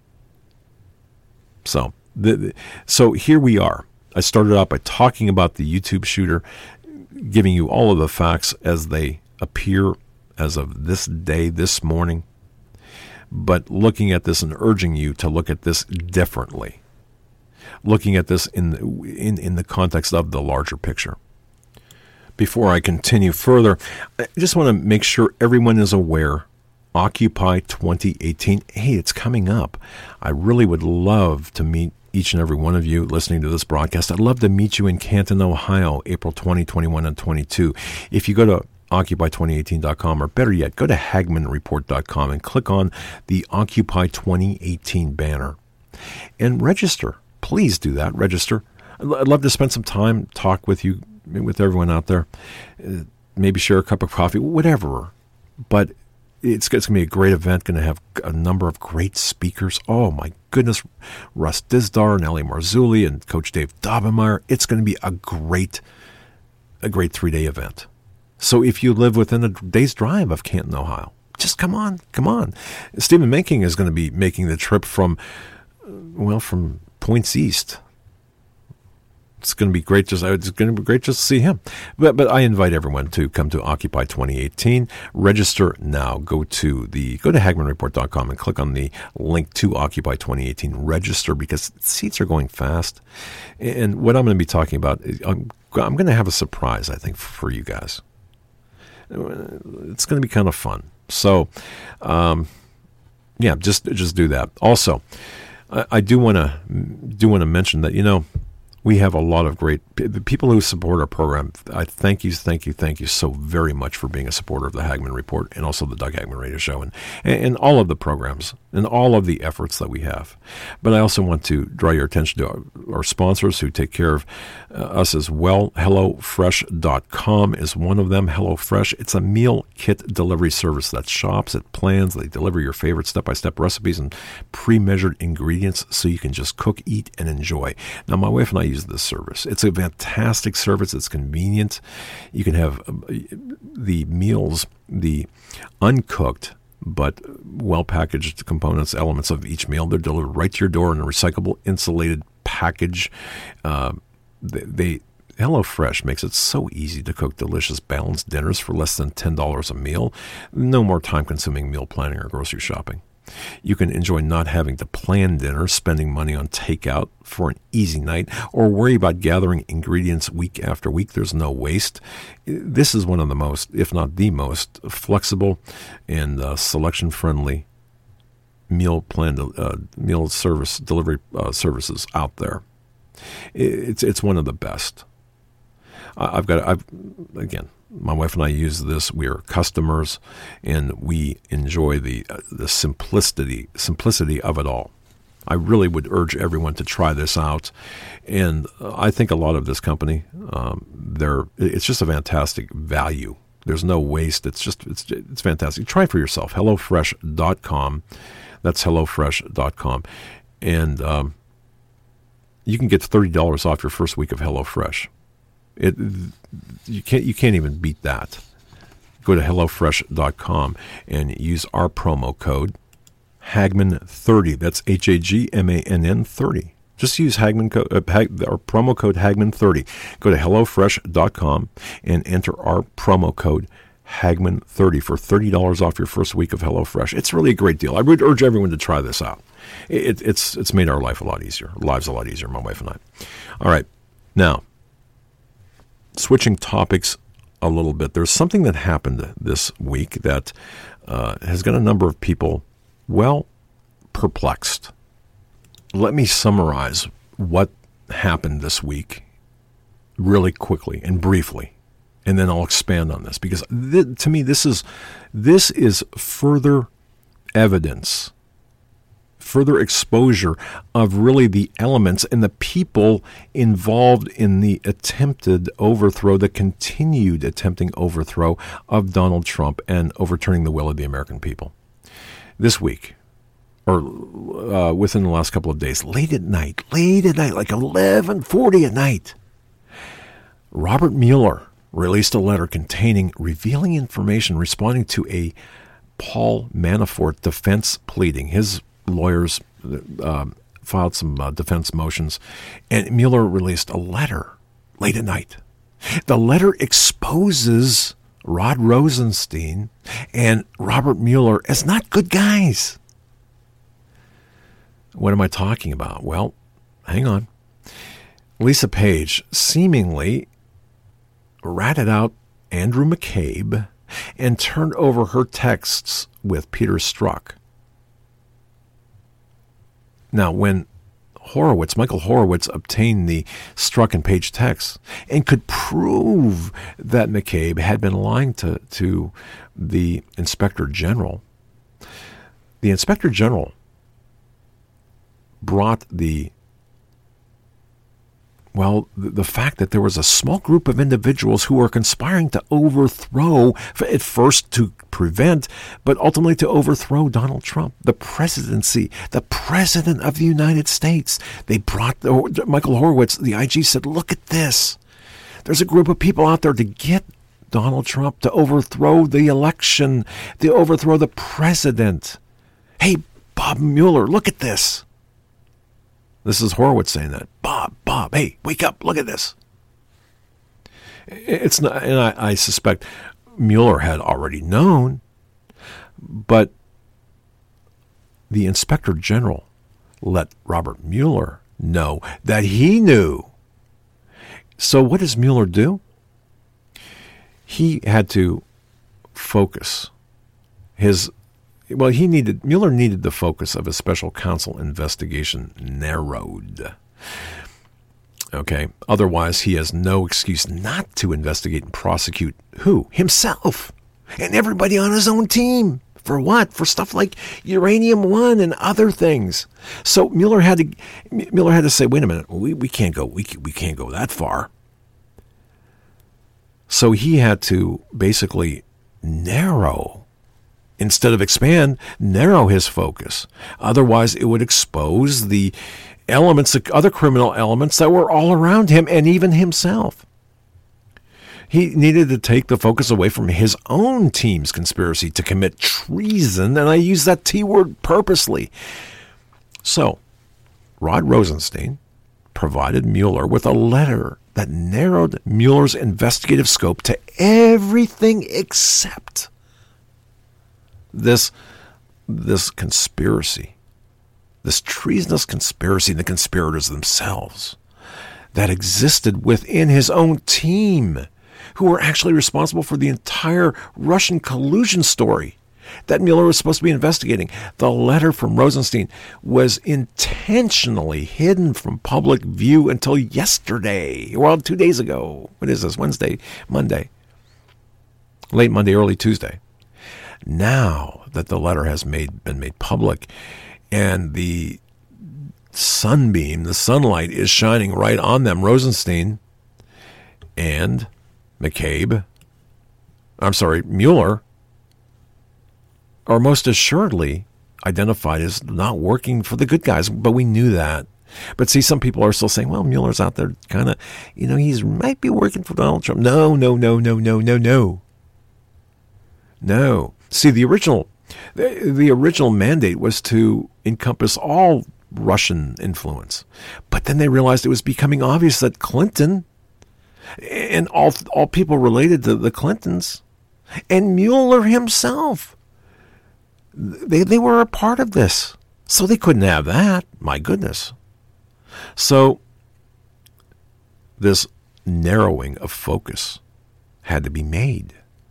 So, the, so here we are. I started out by talking about the YouTube shooter, giving you all of the facts as they appear as of this day, this morning, but looking at this and urging you to look at this differently. looking at this in the, in, in the context of the larger picture. Before I continue further, I just want to make sure everyone is aware. Occupy twenty eighteen, hey, it's coming up. I really would love to meet each and every one of you listening to this broadcast. I'd love to meet you in Canton, Ohio, April twentieth, twenty-first, and twenty-second. If you go to occupy twenty eighteen dot com, or better yet, go to hagman report dot com and click on the Occupy twenty eighteen banner and register. Please do that. Register. I'd love to spend some time, talk with you, with everyone out there, maybe share a cup of coffee, whatever. But it's, it's going to be a great event, going to have a number of great speakers. Oh, my goodness. Russ Dizdar and Ellie Marzulli and Coach Dave Daubenmire. It's going to be a great, a great three-day event. So if you live within a day's drive of Canton, Ohio, just come on, come on. Stephen Menking is going to be making the trip from, well, from Points East. It's going to be great. Just it's going to be great just to see him. But but I invite everyone to come to Occupy twenty eighteen. Register now. Go to the go to hagman report dot com and click on the link to Occupy twenty eighteen. Register because seats are going fast. And what I'm going to be talking about, I'm, I'm going to have a surprise, I think, for you guys. It's going to be kind of fun. So, um, yeah, just just do that. Also, I, I do want to do want to mention that, you know, we have a lot of great the people who support our program. I thank you, thank you, thank you so very much for being a supporter of the Hagman Report and also the Doug Hagman Radio Show and, and all of the programs and all of the efforts that we have. But I also want to draw your attention to our, our sponsors who take care of uh, us as well. hello fresh dot com is one of them. HelloFresh, it's a meal kit delivery service that shops, it plans, they deliver your favorite step-by-step recipes and pre-measured ingredients so you can just cook, eat, and enjoy. Now, my wife and I use this service. It's a fantastic service. It's convenient. You can have the meals, the uncooked but well-packaged components, elements of each meal. They're delivered right to your door in a recyclable, insulated package. Uh, they, they HelloFresh makes it so easy to cook delicious, balanced dinners for less than ten dollars a meal. No more time-consuming meal planning or grocery shopping. You can enjoy not having to plan dinner, spending money on takeout for an easy night, or worry about gathering ingredients week after week. There's no waste. This is one of the most, if not the most, flexible and uh, selection-friendly meal plan uh, meal service delivery uh, services out there. It's it's one of the best. I've got I've again. My wife and I use this. We are customers, and we enjoy the uh, the simplicity simplicity of it all. I really would urge everyone to try this out, and uh, I think a lot of this company, um, they're it's just a fantastic value. There's no waste. It's just it's it's fantastic. Try it for yourself. hello fresh dot com. That's hello fresh dot com, and um, you can get thirty dollars off your first week of HelloFresh. It you can't you can't even beat that. Go to hello fresh dot com and use our promo code Hagman thirty. That's H A G M A N N thirty. Just use Hagman co- uh, Hag, our promo code Hagman thirty. Go to hello fresh dot com and enter our promo code Hagman thirty for thirty dollars off your first week of HelloFresh. It's really a great deal. I would urge everyone to try this out. It, it's it's made our life a lot easier, lives a lot easier, my wife and I. All right, now. Switching topics a little bit, there's something that happened this week that uh, has got a number of people, well, perplexed. Let me summarize what happened this week really quickly and briefly, and then I'll expand on this because th- to me this is this is further evidence, further exposure of really the elements and the people involved in the attempted overthrow, the continued attempting overthrow of Donald Trump and overturning the will of the American people. This week, or uh, within the last couple of days, late at night, late at night, like eleven forty at night, Robert Mueller released a letter containing revealing information responding to a Paul Manafort defense pleading. His lawyers uh, filed some uh, defense motions, and Mueller released a letter late at night. The letter exposes Rod Rosenstein and Robert Mueller as not good guys. What am I talking about? Well, hang on. Lisa Page seemingly ratted out Andrew McCabe and turned over her texts with Peter Strzok. Now, when Horowitz, Michael Horowitz, obtained the Strzok and Page texts and could prove that McCabe had been lying to, to the Inspector General, the Inspector General brought the Well, the fact that there was a small group of individuals who were conspiring to overthrow, at first to prevent, but ultimately to overthrow Donald Trump, the presidency, the president of the United States. They brought, Michael Horowitz, the I G, said, look at this. There's a group of people out there to get Donald Trump to overthrow the election, to overthrow the president. Hey, Bob Mueller, look at this. This is Horowitz saying that. Bob, Bob, hey, wake up, look at this. It's not, and I, I suspect Mueller had already known, but the Inspector General let Robert Mueller know that he knew. So what does Mueller do? He had to focus his Well, he needed Mueller needed the focus of his special counsel investigation narrowed. Okay. Otherwise, he has no excuse not to investigate and prosecute who? Himself and everybody on his own team. For what? For stuff like Uranium One and other things. So Mueller had to Mueller had to say, wait a minute, we we can't go we we can't go that far. So he had to basically narrow. Instead of expand, narrow his focus. Otherwise, it would expose the elements, the other criminal elements that were all around him and even himself. He needed to take the focus away from his own team's conspiracy to commit treason, and I use that T word purposely. So, Rod Rosenstein provided Mueller with a letter that narrowed Mueller's investigative scope to everything except This this conspiracy, this treasonous conspiracy, the conspirators themselves, that existed within his own team, who were actually responsible for the entire Russian collusion story that Mueller was supposed to be investigating. The letter from Rosenstein was intentionally hidden from public view until yesterday, well, two days ago. What is this, Wednesday, Monday? Late Monday, early Tuesday. Now that the letter has made been made public and the sunbeam, the sunlight is shining right on them, Rosenstein and McCabe, I'm sorry, Mueller, are most assuredly identified as not working for the good guys, but we knew that. But see, some people are still saying, well, Mueller's out there kind of, you know, he's might be working for Donald Trump. No, no, no, no, no, no, no. No. See, the original the, the original mandate was to encompass all Russian influence. But then they realized it was becoming obvious that Clinton and all all people related to the Clintons and Mueller himself, they they were a part of this. So they couldn't have that. My goodness. So this narrowing of focus had to be made.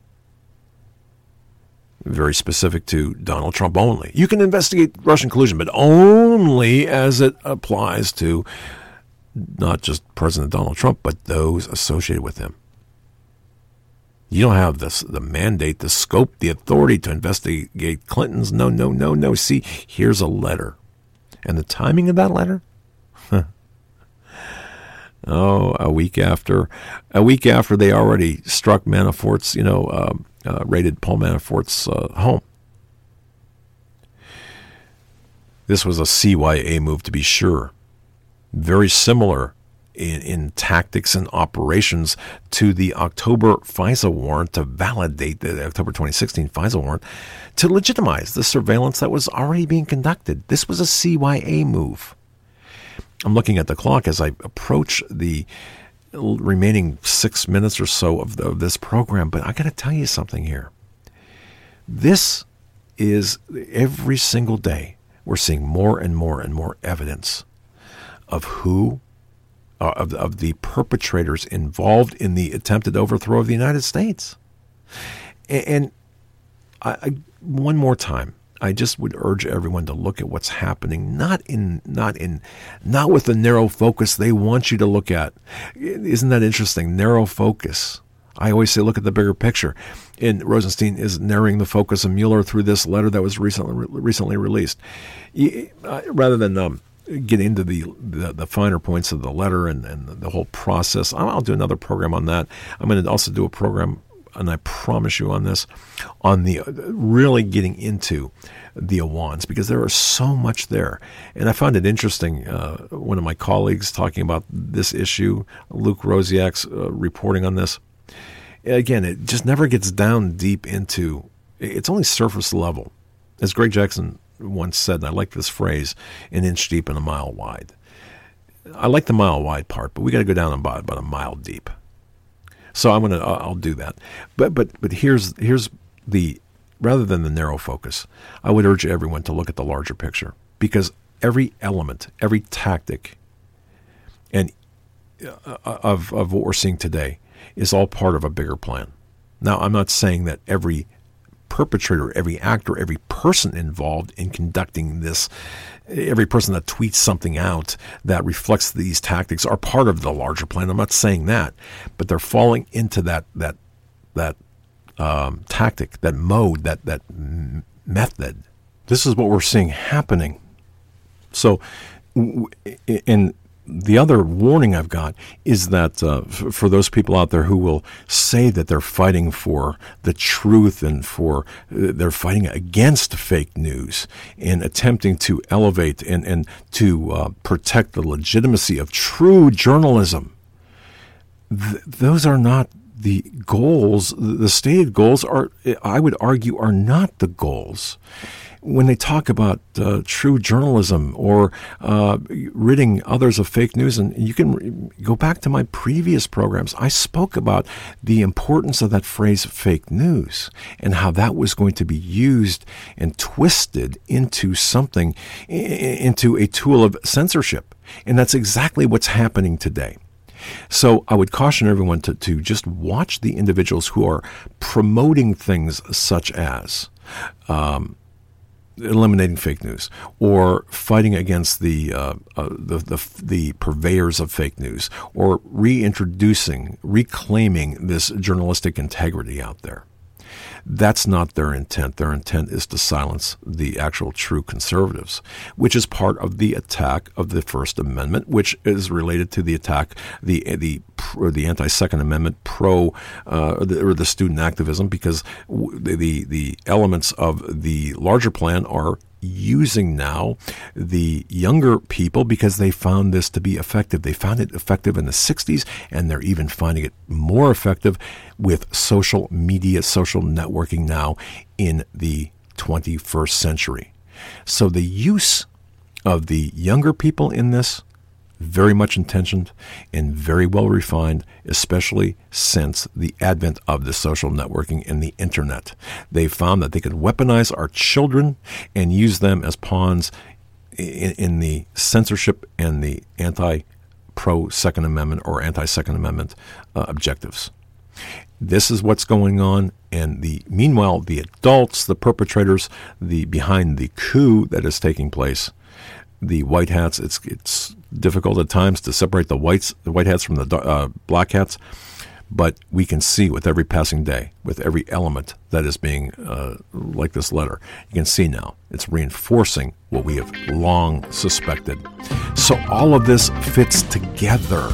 Very specific to Donald Trump only. You can investigate Russian collusion, but only as it applies to not just President Donald Trump, but those associated with him. You don't have this, the mandate, the scope, the authority to investigate Clintons. No, no, no, no. See, here's a letter. And the timing of that letter? Oh, a week after, a week after they already struck Manafort's, you know, uh, uh, raided Paul Manafort's uh, home. This was a C Y A move, to be sure. Very similar in, in tactics and operations to the October FISA warrant to validate the October twenty sixteen FISA warrant to legitimize the surveillance that was already being conducted. This was a C Y A move. I'm looking at the clock as I approach the remaining six minutes or so of, the, of this program, but I got to tell you something here. This is every single day we're seeing more and more and more evidence of who uh, of, of the perpetrators involved in the attempted overthrow of the United States. And, and I, I, one more time, I just would urge everyone to look at what's happening, not in, not in, not with the narrow focus they want you to look at. Isn't that interesting? Narrow focus. I always say, look at the bigger picture. And Rosenstein is narrowing the focus of Mueller through this letter that was recently recently released. Rather than um, get into the, the the finer points of the letter and, and the whole process, I'll do another program on that. I'm going to also do a program, and I promise you on this, on the really getting into the Iwans, because there is so much there. And I found it interesting, uh, one of my colleagues talking about this issue, Luke Rosiak's uh, reporting on this. Again, it just never gets down deep into, it's only surface level. As Greg Jackson once said, and I like this phrase, an inch deep and a mile wide. I like the mile wide part, but we got to go down about, about a mile deep. So I'm gonna, I'll do that. But but but here's here's the, rather than the narrow focus, I would urge everyone to look at the larger picture, because every element, every tactic, and uh, of of what we're seeing today is all part of a bigger plan. Now, I'm not saying that every perpetrator, every actor, every person involved in conducting this, every person that tweets something out that reflects these tactics are part of the larger plan. I'm not saying that, but they're falling into that that that um, tactic, that mode, that that m- method. This is what we're seeing happening. So, in the other warning I've got is that uh, f- for those people out there who will say that they're fighting for the truth and for uh, they're fighting against fake news and attempting to elevate and, and to uh, protect the legitimacy of true journalism, th- those are not the goals. The stated goals are, I would argue, are not the goals. When they talk about uh, true journalism or uh, ridding others of fake news, and you can go back to my previous programs, I spoke about the importance of that phrase fake news and how that was going to be used and twisted into something, into a tool of censorship. And that's exactly what's happening today. So I would caution everyone to, to just watch the individuals who are promoting things such as um, eliminating fake news or fighting against the, uh, uh, the the the purveyors of fake news, or reintroducing, reclaiming this journalistic integrity out there. That's not their intent. Their intent is to silence the actual true conservatives, which is part of the attack of the First Amendment, which is related to the attack, the the or the anti-Second Amendment pro uh, or, the, or the student activism, because the the elements of the larger plan are using now the younger people because they found this to be effective. They found it effective in the sixties, and they're even finding it more effective with social media, social networking now in the twenty-first century. So the use of the younger people in this, very much intentioned and very well refined, especially since the advent of the social networking and the internet. They found that they could weaponize our children and use them as pawns in, in the censorship and the anti-pro-Second Amendment or anti-Second Amendment uh, objectives. This is what's going on, and the meanwhile, the adults, the perpetrators, the behind the coup that is taking place, the white hats, it's it's difficult at times to separate the whites, the white hats from the uh, black hats, but we can see with every passing day, with every element that is being, uh, like this letter, you can see now it's reinforcing what we have long suspected. So all of this fits together.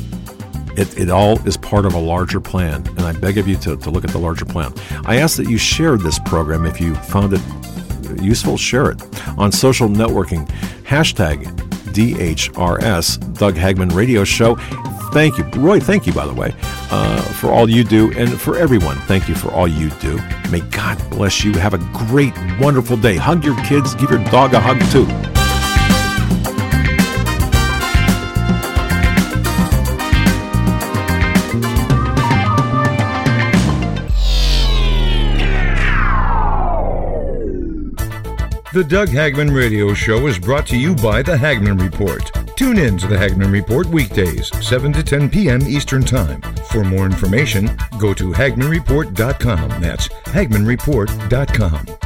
It, it all is part of a larger plan, and I beg of you to, to look at the larger plan. I ask that you share this program if you found it useful. Share it on social networking. Hashtag D H R S, Doug Hagman Radio Show. Thank you, Roy. Thank you, by the way, uh, for all you do, and for everyone. Thank you for all you do. May God bless you. Have a great, wonderful day. Hug your kids. Give your dog a hug too. The Doug Hagman Radio Show is brought to you by The Hagman Report. Tune in to the Hagman Report weekdays, seven to ten p.m. Eastern Time. For more information, go to hagman report dot com. That's hagman report dot com.